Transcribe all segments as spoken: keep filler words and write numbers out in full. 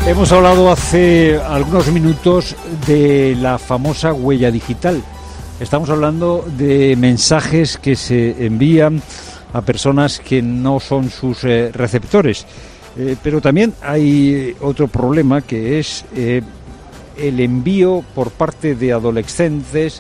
Hemos hablado hace algunos minutos de la famosa huella digital. Estamos hablando de mensajes que se envían a personas que no son sus eh, receptores. Eh, pero también hay otro problema, que es eh, el envío por parte de adolescentes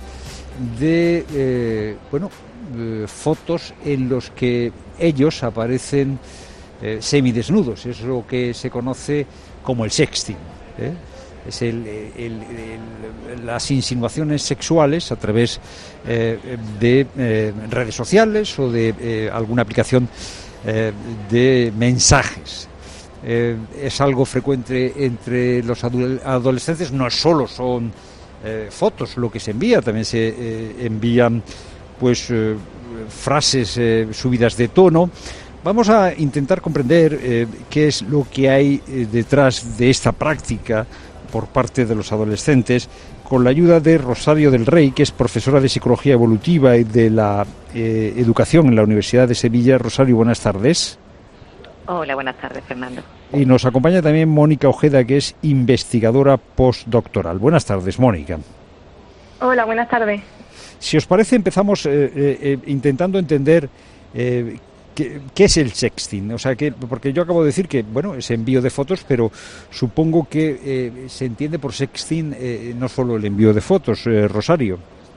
de eh, bueno eh, fotos en los que ellos aparecen eh, semidesnudos. Es lo que se conoce como el sexting, ¿eh? Es el, el, el, las insinuaciones sexuales a través eh, de eh, redes sociales o de eh, alguna aplicación eh, de mensajes. Eh, es algo frecuente entre los adolescentes. No solo son eh, fotos lo que se envía, también se eh, envían pues eh, frases eh, subidas de tono. Vamos a intentar comprender eh, qué es lo que hay eh, detrás de esta práctica por parte de los adolescentes, con la ayuda de Rosario del Rey, que es profesora de Psicología Evolutiva y de la eh, Educación en la Universidad de Sevilla. Rosario, buenas tardes. Hola, buenas tardes, Fernando. Y nos acompaña también Mónica Ojeda, que es investigadora postdoctoral. Buenas tardes, Mónica. Hola, buenas tardes. Si os parece, empezamos eh, eh, intentando entender eh, qué, qué es el sexting. O sea, que, porque yo acabo de decir que, bueno, es envío de fotos, pero supongo que eh, se entiende por sexting eh, no solo el envío de fotos, eh, Rosario.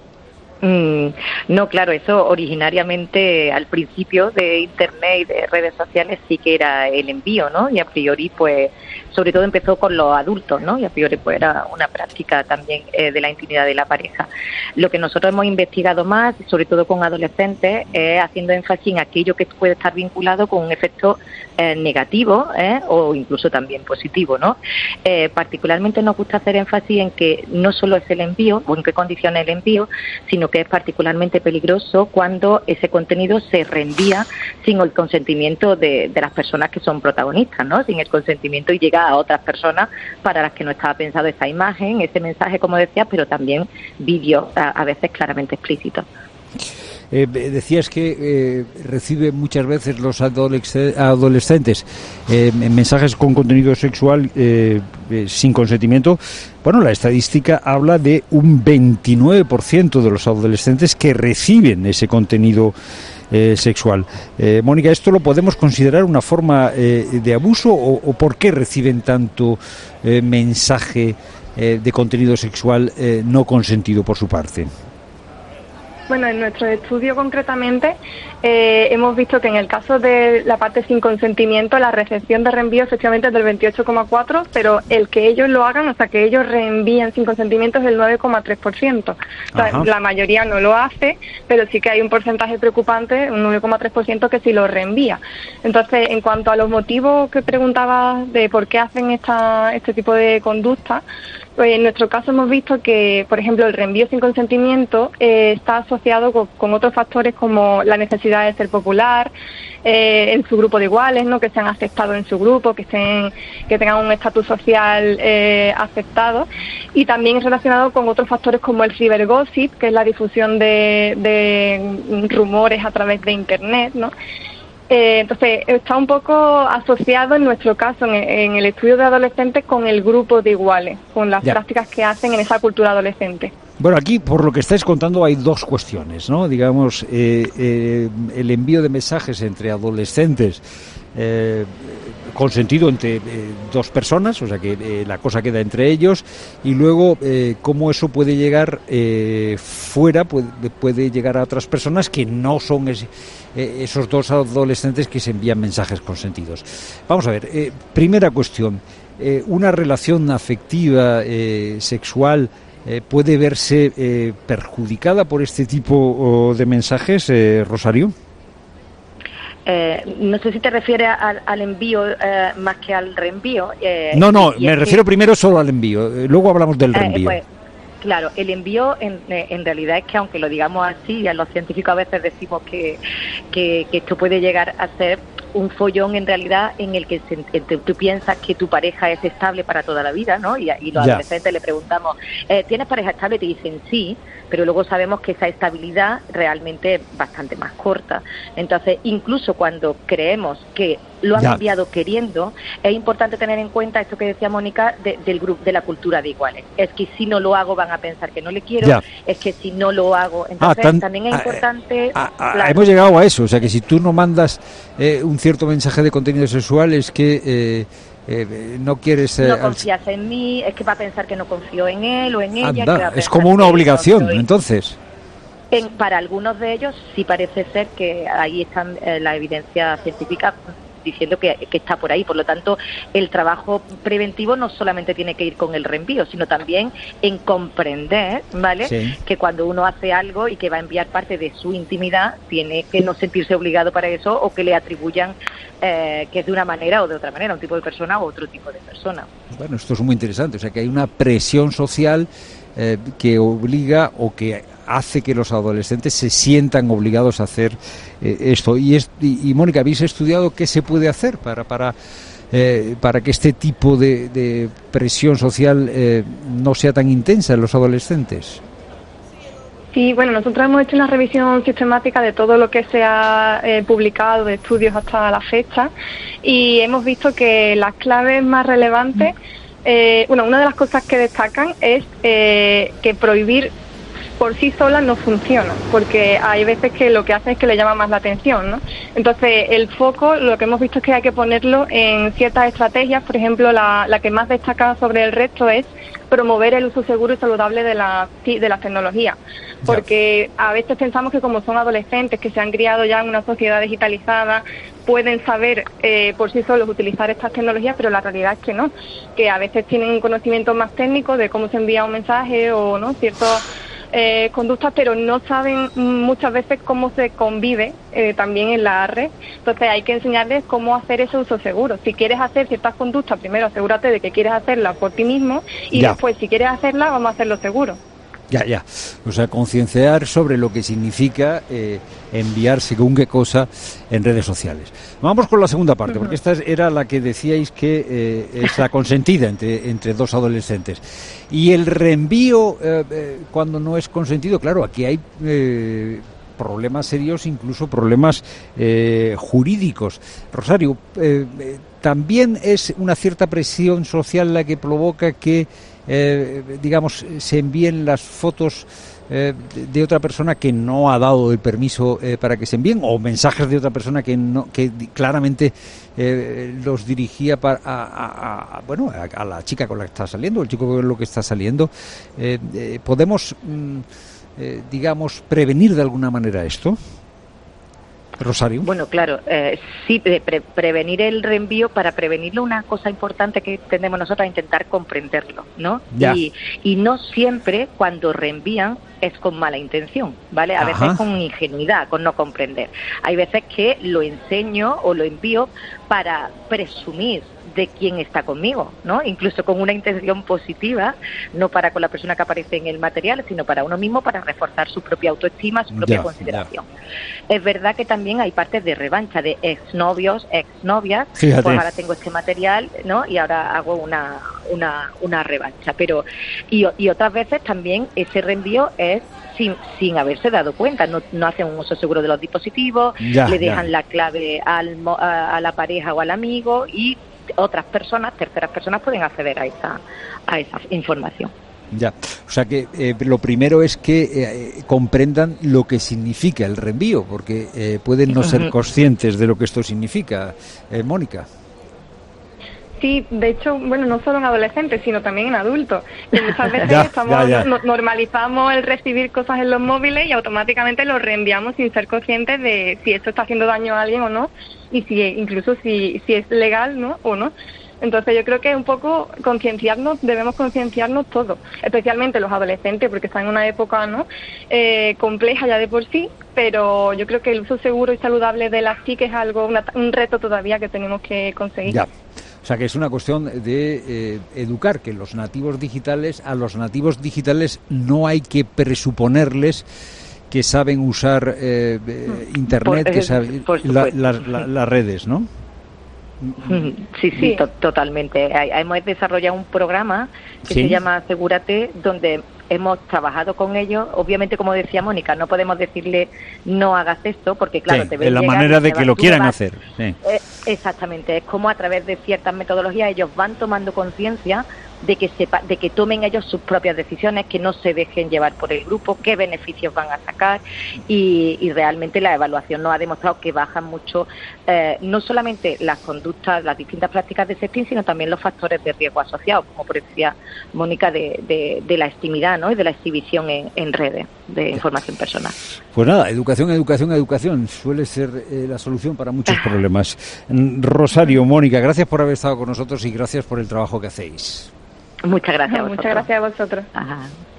Mm, no, claro, eso originariamente al principio de Internet y de redes sociales sí que era el envío, ¿no? Y a priori, pues, sobre todo empezó con los adultos, ¿no? Y a priori, pues, era una práctica también eh, de la intimidad de la pareja. Lo que nosotros hemos investigado más, sobre todo con adolescentes, es haciendo énfasis en aquello que puede estar vinculado con un efecto eh, negativo eh, o incluso también positivo, ¿no? Eh, particularmente nos gusta hacer énfasis en que no solo es el envío, o en qué condiciones el envío, sino que es particularmente peligroso cuando ese contenido se reenvía sin el consentimiento de, de las personas que son protagonistas, ¿no? Sin el consentimiento y llega a otras personas para las que no estaba pensado esa imagen, ese mensaje, como decía, pero también vídeos a, a veces claramente explícitos. Eh, decías que eh, recibe muchas veces los adolescentes eh, mensajes con contenido sexual eh, eh, sin consentimiento. Bueno, la estadística habla de un veintinueve por ciento de los adolescentes que reciben ese contenido eh, sexual. Eh, Mónica, ¿esto lo podemos considerar una forma eh, de abuso o, o por qué reciben tanto eh, mensaje eh, de contenido sexual eh, no consentido por su parte? Bueno, en nuestro estudio concretamente eh, hemos visto que en el caso de la parte sin consentimiento, la recepción de reenvío efectivamente es del veintiocho coma cuatro por ciento, pero el que ellos lo hagan, o sea, que ellos reenvíen sin consentimiento es del nueve coma tres por ciento. O sea, la mayoría no lo hace, pero sí que hay un porcentaje preocupante, un nueve coma tres por ciento, que sí lo reenvía. Entonces, en cuanto a los motivos que preguntabas de por qué hacen esta, este tipo de conducta, pues en nuestro caso hemos visto que, por ejemplo, el reenvío sin consentimiento eh, está asociado con, con otros factores como la necesidad de ser popular eh, en su grupo de iguales, ¿no? Que sean aceptados en su grupo, que estén, que tengan un estatus social eh, aceptado, y también es relacionado con otros factores como el cibergossip, que es la difusión de, de rumores a través de Internet, ¿no? Eh, entonces, está un poco asociado en nuestro caso, en, en el estudio de adolescentes, con el grupo de iguales, con las ya. prácticas que hacen en esa cultura adolescente. Bueno, aquí, por lo que estáis contando, hay dos cuestiones, ¿no? Digamos, eh, eh, el envío de mensajes entre adolescentes eh, consentido entre eh, dos personas, o sea que eh, la cosa queda entre ellos, y luego eh, cómo eso puede llegar eh, fuera, puede, puede llegar a otras personas que no son ese, eh, esos dos adolescentes que se envían mensajes consentidos. Vamos a ver, eh, primera cuestión, eh, una relación afectiva, eh, sexual, eh, ¿puede verse eh, perjudicada por este tipo oh, de mensajes, eh, Rosario? Eh, no sé si te refieres al, al envío eh, más que al reenvío. Eh, no, no, me refiero que, primero solo al envío, eh, luego hablamos del reenvío. Eh, pues, claro, el envío en, en realidad es que, aunque lo digamos así, y a los científicos a veces decimos que, que, que esto puede llegar a ser un follón en realidad en el que se, te, tú piensas que tu pareja es estable para toda la vida, ¿no? Y, y los ya. adolescentes le preguntamos, eh, ¿tienes pareja estable? Y te dicen sí, pero luego sabemos que esa estabilidad realmente es bastante más corta. Entonces, incluso cuando creemos que lo han ya. enviado queriendo, es importante tener en cuenta esto que decía Mónica de, del grupo de la cultura de iguales. Es que si no lo hago van a pensar que no le quiero, ya. es que si no lo hago, entonces ah, tan, también es importante... Ah, ah, claro. Hemos llegado a eso, o sea que si tú no mandas eh, un cierto mensaje de contenido sexual es que eh, eh, no quieres... Eh, no confías en mí, es que va a pensar que no confío en él o en ella. Anda, que es como una obligación, no soy... entonces... En, para algunos de ellos sí parece ser que ahí están eh, la evidencia científica diciendo que, que está por ahí. Por lo tanto, el trabajo preventivo no solamente tiene que ir con el reenvío, sino también en comprender, ¿vale? Sí. Que cuando uno hace algo y que va a enviar parte de su intimidad, tiene que no sentirse obligado para eso o que le atribuyan eh, que es de una manera o de otra manera, un tipo de persona u otro tipo de persona. Bueno, esto es muy interesante. O sea, que hay una presión social eh, que obliga o que hace que los adolescentes se sientan obligados a hacer eh, esto. Y, es, y, y Mónica, ¿habéis estudiado qué se puede hacer para para eh, para que este tipo de, de presión social eh, no sea tan intensa en los adolescentes? Sí, bueno, nosotros hemos hecho una revisión sistemática de todo lo que se ha eh, publicado de estudios hasta la fecha y hemos visto que las claves más relevantes, eh, bueno, una de las cosas que destacan es eh, que prohibir por sí sola no funciona, porque hay veces que lo que hace es que le llama más la atención, ¿no? Entonces, el foco, lo que hemos visto es que hay que ponerlo en ciertas estrategias. Por ejemplo, la, la que más destaca sobre el resto es promover el uso seguro y saludable de la de las tecnologías, porque a veces pensamos que como son adolescentes que se han criado ya en una sociedad digitalizada, pueden saber eh, por sí solos utilizar estas tecnologías, pero la realidad es que no, que a veces tienen un conocimiento más técnico de cómo se envía un mensaje o no ciertos Eh, conductas, pero no saben muchas veces cómo se convive eh, también en la red. Entonces hay que enseñarles cómo hacer ese uso seguro. Si quieres hacer ciertas conductas, primero asegúrate de que quieres hacerla por ti mismo y ya. Después, si quieres hacerla, vamos a hacerlo seguro. Ya, ya. O sea, concienciar sobre lo que significa eh, enviar según qué cosa en redes sociales. Vamos con la segunda parte, uh-huh. porque esta era la que decíais que eh, es la consentida entre, entre dos adolescentes. Y el reenvío, eh, eh, cuando no es consentido, claro, aquí hay eh, problemas serios, incluso problemas eh, jurídicos. Rosario, eh, eh, también es una cierta presión social la que provoca que Eh, digamos, se envíen las fotos eh, de otra persona que no ha dado el permiso eh, para que se envíen, o mensajes de otra persona que no que claramente eh, los dirigía para, a, a, a, bueno, a, a la chica con la que está saliendo, el chico con lo que está saliendo. Eh, eh, ¿Podemos, mm, eh, digamos, prevenir de alguna manera esto? Rosario. Bueno, claro, eh, sí, pre- prevenir el reenvío, para prevenirlo una cosa importante que tendemos nosotros es intentar comprenderlo, ¿no? Ya. Y, y no siempre cuando reenvían es con mala intención, ¿vale? A Ajá. veces con ingenuidad, con no comprender. Hay veces que lo enseño o lo envío para presumir de quién está conmigo, ¿no? Incluso con una intención positiva, no para con la persona que aparece en el material, sino para uno mismo, para reforzar su propia autoestima, su propia ya, consideración. Ya. Es verdad que también hay partes de revancha de exnovios, exnovias, Fíjate. Pues ahora tengo este material, ¿no? Y ahora hago una una una revancha, pero y, y otras veces también ese reenvío es sin sin haberse dado cuenta, no, no hacen un uso seguro de los dispositivos, ya, le dejan ya. la clave al a, a la pareja o al amigo y otras personas, terceras personas pueden acceder a esa a esa información. Ya, o sea que eh, lo primero es que eh, comprendan lo que significa el reenvío, porque eh, pueden no ser conscientes de lo que esto significa. Eh, Mónica. Sí, de hecho, bueno, no solo en adolescentes, sino también en adultos. Que muchas veces ya, estamos ya, ya. No, normalizamos el recibir cosas en los móviles y automáticamente los reenviamos sin ser conscientes de si esto está haciendo daño a alguien o no, y si incluso si, si es legal, ¿no? O no. Entonces yo creo que un poco concienciarnos, debemos concienciarnos todos, especialmente los adolescentes, porque están en una época no eh, compleja ya de por sí, pero yo creo que el uso seguro y saludable de las T I C es algo, una, un reto todavía que tenemos que conseguir. Ya. O sea que es una cuestión de eh, educar que los nativos digitales, a los nativos digitales no hay que presuponerles que saben usar eh, eh, Internet, por, que saben la, la, la, las redes, ¿no? Sí, sí, to- totalmente. Hemos desarrollado un programa que ¿Sí? se llama Asegúrate, donde hemos trabajado con ellos. Obviamente, como decía Mónica, no podemos decirle no hagas esto, porque claro, sí, te ven es la llegar manera y de te que van- lo tú quieran vas- hacer. Sí. Eh, exactamente, es como a través de ciertas metodologías ellos van tomando conciencia de que sepa, de que tomen ellos sus propias decisiones, que no se dejen llevar por el grupo, qué beneficios van a sacar, y, y realmente la evaluación nos ha demostrado que bajan mucho eh, no solamente las conductas, las distintas prácticas de sexting, sino también los factores de riesgo asociados, como por decía Mónica, de, de, de la extimidad, ¿no? Y de la exhibición en, en redes de información personal. Pues nada, educación, educación, educación suele ser eh, la solución para muchos problemas. Rosario, Mónica, gracias por haber estado con nosotros y gracias por el trabajo que hacéis. Muchas gracias a vosotros. Muchas gracias a vosotros. Ajá.